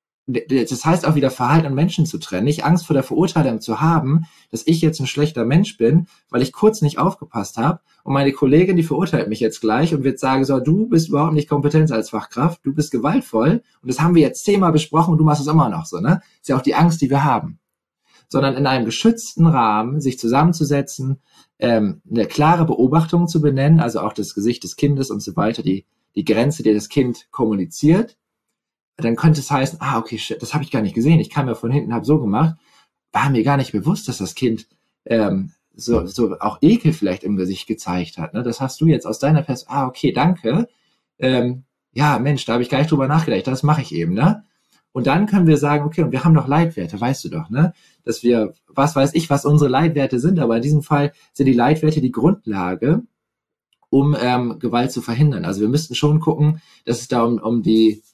das heißt auch wieder Verhalten und Menschen zu trennen, nicht Angst vor der Verurteilung zu haben, dass ich jetzt ein schlechter Mensch bin, weil ich kurz nicht aufgepasst habe und meine Kollegin, die verurteilt mich jetzt gleich und wird sagen, so, du bist überhaupt nicht kompetent als Fachkraft, du bist gewaltvoll und das haben wir jetzt zehnmal besprochen und du machst es immer noch so, ne? Ist ja auch die Angst, die wir haben. Sondern in einem geschützten Rahmen sich zusammenzusetzen, ähm, eine klare Beobachtung zu benennen, also auch das Gesicht des Kindes und so weiter, die, die Grenze, die das Kind kommuniziert, dann könnte es heißen, ah, okay, shit, das habe ich gar nicht gesehen, ich kam ja von hinten, habe so gemacht, war mir gar nicht bewusst, dass das Kind ähm, so, so auch Ekel vielleicht im Gesicht gezeigt hat. Ne? Das hast du jetzt aus deiner Perspektive, ah, okay, danke, ähm, ja, Mensch, da habe ich gar nicht drüber nachgedacht, das mache ich eben, ne? Und dann können wir sagen, okay, und wir haben noch Leitwerte, weißt du doch, ne? Dass wir, was weiß ich, was unsere Leitwerte sind, aber in diesem Fall sind die Leitwerte die Grundlage, um ähm, Gewalt zu verhindern. Also wir müssten schon gucken, dass es da um, um die,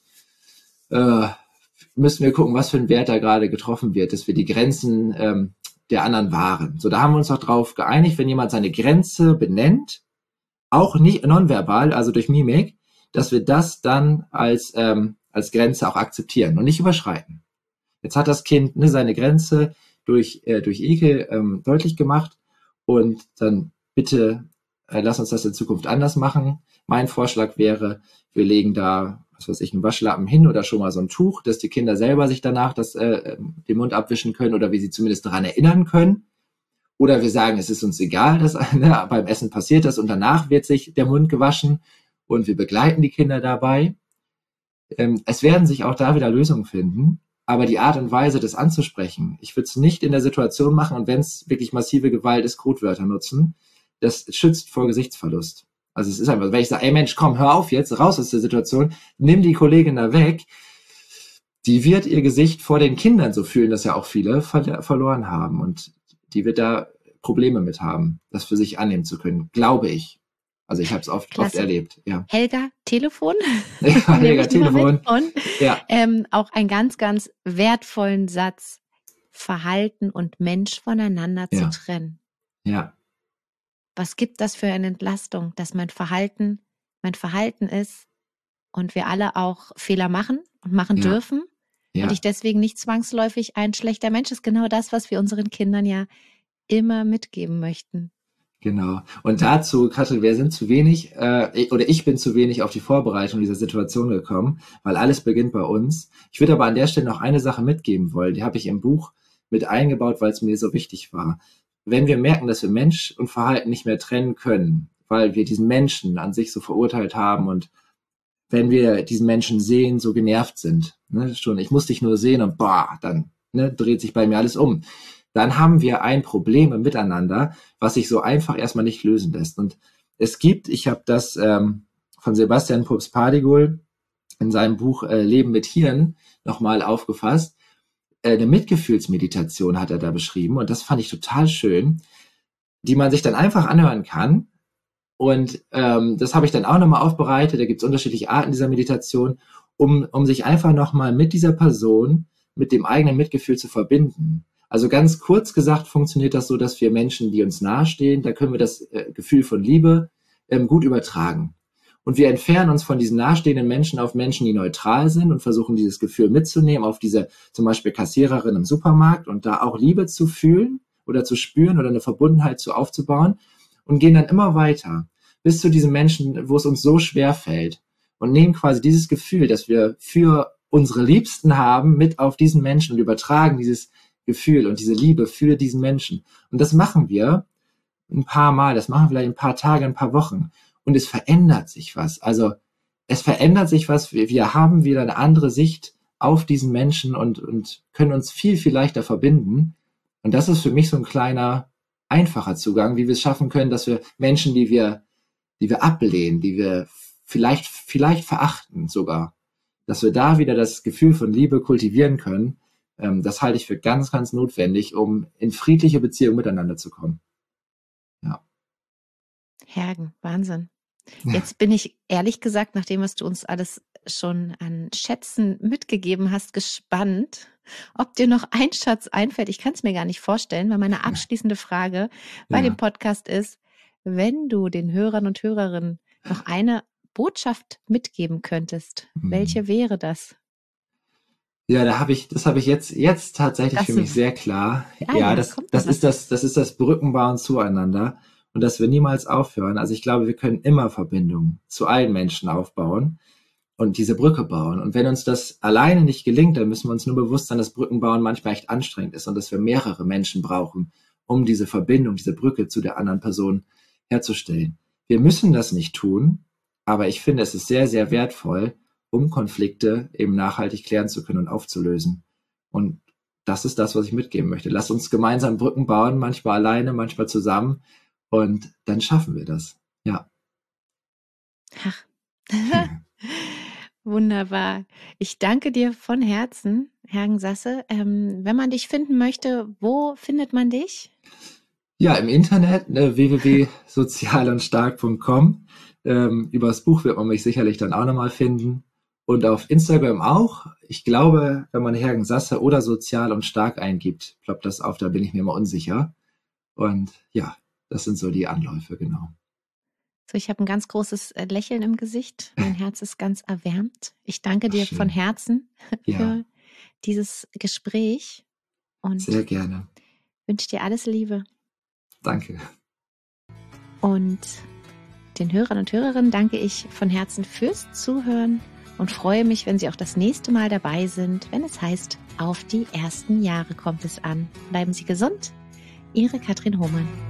äh, müssen wir gucken, was für ein Wert da gerade getroffen wird, dass wir die Grenzen ähm, der anderen wahren. So, da haben wir uns auch drauf geeinigt, wenn jemand seine Grenze benennt, auch nicht nonverbal, also durch Mimik, dass wir das dann als ähm, als Grenze auch akzeptieren und nicht überschreiten. Jetzt hat das Kind ne, seine Grenze durch, äh, durch Ekel ähm, deutlich gemacht und dann bitte äh, lass uns das in Zukunft anders machen. Mein Vorschlag wäre, wir legen da, was weiß ich, einen Waschlappen hin oder schon mal so ein Tuch, dass die Kinder selber sich danach das, äh, den Mund abwischen können oder wir sie zumindest daran erinnern können. Oder wir sagen, es ist uns egal, dass ne, beim Essen passiert das und danach wird sich der Mund gewaschen und wir begleiten die Kinder dabei. Es werden sich auch da wieder Lösungen finden, aber die Art und Weise, das anzusprechen, ich würde es nicht in der Situation machen und wenn es wirklich massive Gewalt ist, Codewörter nutzen, das schützt vor Gesichtsverlust. Also es ist einfach, wenn ich sage, ey Mensch, komm, hör auf jetzt, raus aus der Situation, nimm die Kollegin da weg, die wird ihr Gesicht vor den Kindern so fühlen, dass ja auch viele ver- verloren haben und die wird da Probleme mit haben, das für sich annehmen zu können, glaube ich. Also ich habe es oft, oft erlebt. Ja. Helga, Telefon. Ja, Helga, Telefon. Und ja. ähm, auch einen ganz, ganz wertvollen Satz, Verhalten und Mensch voneinander ja. zu trennen. Ja. Was gibt das für eine Entlastung, dass mein Verhalten mein Verhalten ist und wir alle auch Fehler machen und machen ja. dürfen ja. und ich deswegen nicht zwangsläufig ein schlechter Mensch ist. Genau das, was wir unseren Kindern ja immer mitgeben möchten. Genau. Und dazu, Katrin, wir sind zu wenig, äh, oder ich bin zu wenig auf die Vorbereitung dieser Situation gekommen, weil alles beginnt bei uns. Ich würde aber an der Stelle noch eine Sache mitgeben wollen, die habe ich im Buch mit eingebaut, weil es mir so wichtig war. Wenn wir merken, dass wir Mensch und Verhalten nicht mehr trennen können, weil wir diesen Menschen an sich so verurteilt haben und wenn wir diesen Menschen sehen, so genervt sind, ne, schon, ich muss dich nur sehen und boah, dann ne, dreht sich bei mir alles um. Dann haben wir ein Problem im Miteinander, was sich so einfach erstmal nicht lösen lässt. Und es gibt, ich habe das ähm, von Sebastian Pups-Pardigul in seinem Buch äh, Leben mit Tieren nochmal aufgefasst, äh, eine Mitgefühlsmeditation hat er da beschrieben und das fand ich total schön, die man sich dann einfach anhören kann. Und ähm, das habe ich dann auch nochmal aufbereitet. Da gibt es unterschiedliche Arten dieser Meditation, um, um sich einfach nochmal mit dieser Person, mit dem eigenen Mitgefühl zu verbinden. Also ganz kurz gesagt funktioniert das so, dass wir Menschen, die uns nahestehen, da können wir das äh, Gefühl von Liebe ähm, gut übertragen. Und wir entfernen uns von diesen nahestehenden Menschen auf Menschen, die neutral sind und versuchen dieses Gefühl mitzunehmen auf diese zum Beispiel Kassiererin im Supermarkt und da auch Liebe zu fühlen oder zu spüren oder eine Verbundenheit zu aufzubauen und gehen dann immer weiter bis zu diesen Menschen, wo es uns so schwer fällt und nehmen quasi dieses Gefühl, das wir für unsere Liebsten haben, mit auf diesen Menschen und übertragen dieses Gefühl und diese Liebe für diesen Menschen. Und das machen wir ein paar Mal, das machen wir vielleicht ein paar Tage, ein paar Wochen. Und es verändert sich was. Also es verändert sich was. Wir, wir haben wieder eine andere Sicht auf diesen Menschen und, und können uns viel, viel leichter verbinden. Und das ist für mich so ein kleiner, einfacher Zugang, wie wir es schaffen können, dass wir Menschen, die wir, die wir ablehnen, die wir vielleicht, vielleicht verachten sogar, dass wir da wieder das Gefühl von Liebe kultivieren können. Ähm, das halte ich für ganz, ganz notwendig, um in friedliche Beziehungen miteinander zu kommen. Ja. Hergen, Wahnsinn. Jetzt bin ich ehrlich gesagt, nach dem, was du uns alles schon an Schätzen mitgegeben hast, gespannt, ob dir noch ein Schatz einfällt. Ich kann es mir gar nicht vorstellen, weil meine abschließende Frage bei Ja. dem Podcast ist, wenn du den Hörern und Hörerinnen noch eine Botschaft mitgeben könntest, Mhm. welche wäre das? Ja, da habe ich, das habe ich jetzt, jetzt tatsächlich Das für mich sehr klar. Ah ja, ja, das, kommt das noch ist das, das ist das Brückenbauen zueinander und dass wir niemals aufhören. Also ich glaube, wir können immer Verbindungen zu allen Menschen aufbauen und diese Brücke bauen. Und wenn uns das alleine nicht gelingt, dann müssen wir uns nur bewusst sein, dass Brückenbauen manchmal echt anstrengend ist und dass wir mehrere Menschen brauchen, um diese Verbindung, diese Brücke zu der anderen Person herzustellen. Wir müssen das nicht tun, aber ich finde, es ist sehr, sehr wertvoll, um Konflikte eben nachhaltig klären zu können und aufzulösen. Und das ist das, was ich mitgeben möchte. Lass uns gemeinsam Brücken bauen, manchmal alleine, manchmal zusammen. Und dann schaffen wir das. Ja. Ach. Wunderbar. Ich danke dir von Herzen, Hergen Sasse. Ähm, wenn man dich finden möchte, wo findet man dich? Ja, im Internet ne, w w w punkt sozial und stark punkt com. Ähm, über das Buch wird man mich sicherlich dann auch nochmal finden. Und auf Instagram auch. Ich glaube, wenn man Hergen Sasse oder sozial und stark eingibt, ploppt das auf, da bin ich mir immer unsicher. Und ja, das sind so die Anläufe, genau. So, ich habe ein ganz großes äh, Lächeln im Gesicht. Mein Herz ist ganz erwärmt. Ich danke Ach, dir schön. von Herzen Ja. für dieses Gespräch und Sehr gerne. wünsche dir alles Liebe. Danke. Und den Hörern und Hörerinnen danke ich von Herzen fürs Zuhören und freue mich, wenn Sie auch das nächste Mal dabei sind, wenn es heißt, auf die ersten Jahre kommt es an. Bleiben Sie gesund. Ihre Katrin Hohmann.